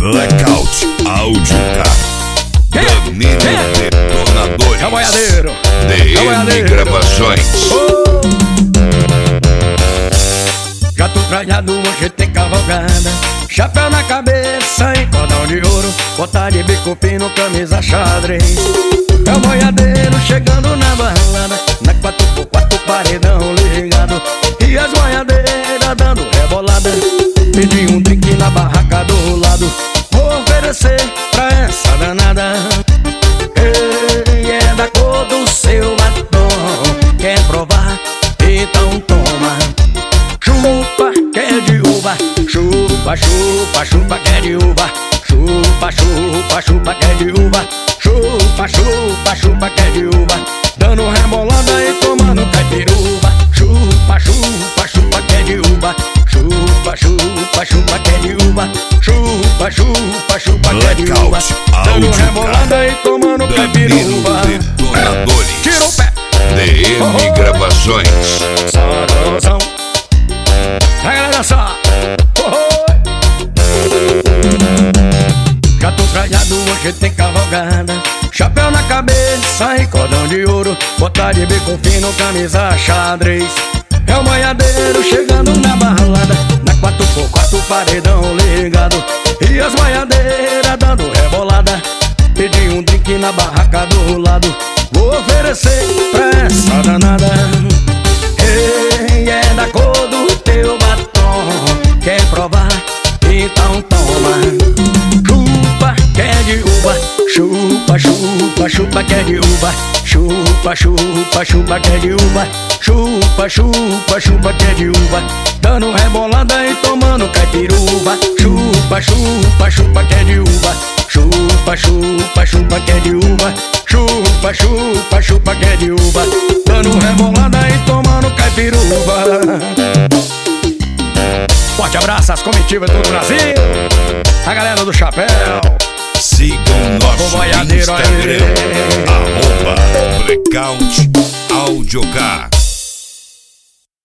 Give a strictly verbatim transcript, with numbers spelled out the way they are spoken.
Blackout Áudio K. Danilo Detonadores. É o boiadeiro. D M Gravações. Oh. Já tô trajado, hoje tem cavalgada. Chapéu na cabeça e cordão de ouro. Bota de bico fino, camisa xadrez. É o boiadeiro chegando na balada. Na quatro por quatro, paredão ligado. E as boiadeiras dando rebolada. Pedi um drink na barraca do lado. Vou oferecer pra essa danada. Ei, é da cor do seu batom. Quer provar? Então toma. Chupa, que é de uva. Chupa, chupa, chupa, que é de uva. Chupa, chupa, chupa, que é de uva. Chupa, chupa, chupa, que é de uva. Dando rebolada e tomando caipiruva. Chupa, chupa, chupa, que é de uva. Chupa, chupa, chupa, que é de uva. Chupa, chupa, chupa, que é de uva. Dando rebolada e tomando caipiruva. Tira o pé. D M Gravações. Sarazão. A galera só. Já tô trajado, hoje tem cavalgada. Chapéu na cabeça e cordão de ouro. Botar de bico fino, camisa xadrez. É o boiadeiro chegando na balada. Na quatro por quatro, paredão ligado. E as boiadeiras dando rebolada. Pedi um drink na barraca do lado. Vou oferecer pra essa danada. Ei, é da cor do teu batom. Quer provar? Então toma. Chupa, que é de uva. Chupa, chupa, chupa, que é de uva. Chupa, chupa, chupa, que é de uva. Chupa, chupa, chupa, que é de uva. Dando rebolada e tomando caipiruva. Chupa, chupa, chupa, que é de uva. Chupa, chupa, chupa, que é de uva. Chupa, chupa, chupa, que é de uva. Dando rebolada e tomando caipiruva. Forte abraço às comitivas do Brasil. A galera do chapéu. Sigam nosso Instagram, arroba Blackout Áudio K.